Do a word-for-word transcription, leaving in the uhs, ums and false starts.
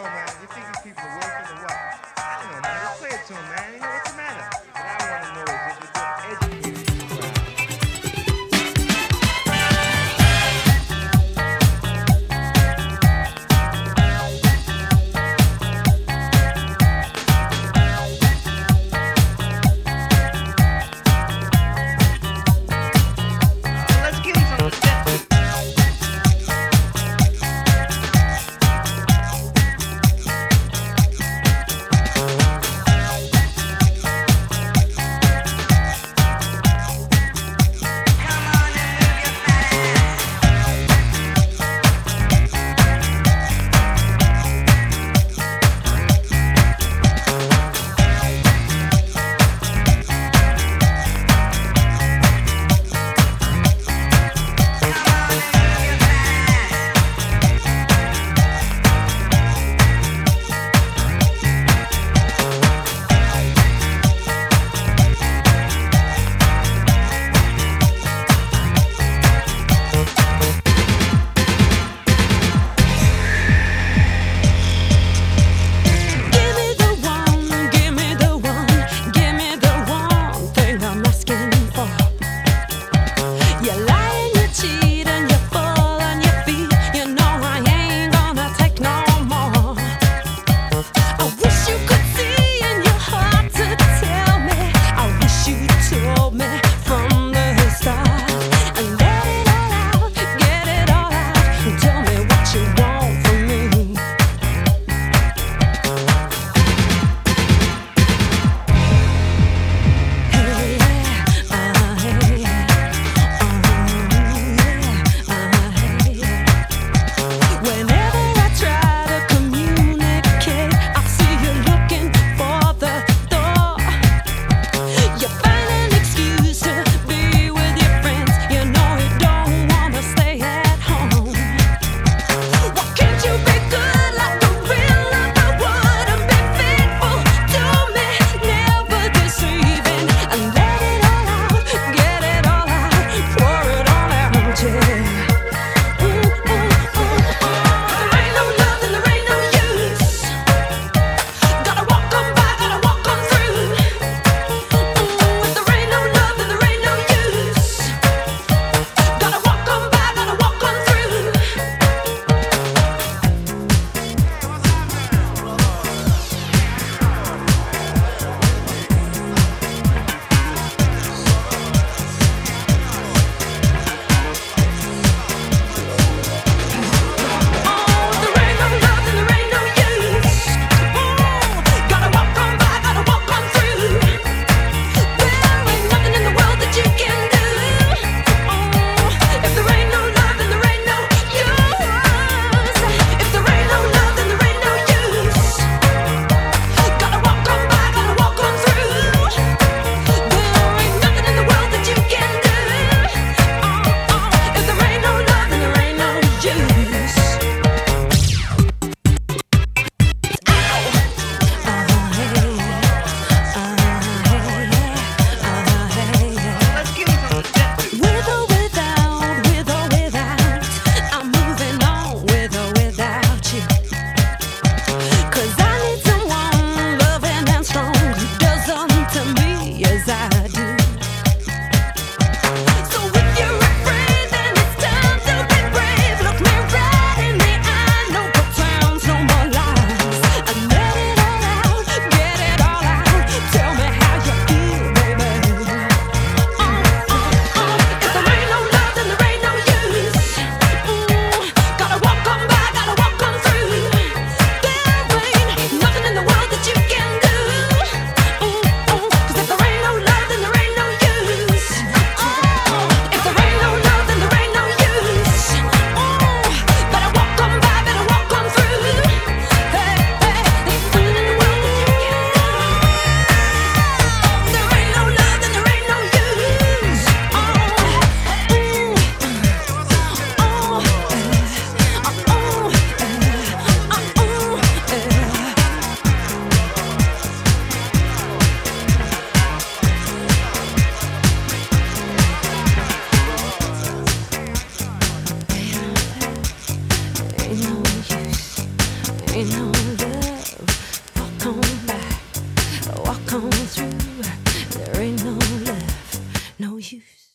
man. You think these people are working or what? I don't know, man. Just play it to them, man. You know, what's the matter? What I want to know is if you're educated crowd. Let's give them some respect. ain't no use, ain't no use. come through. There ain't no love, no use.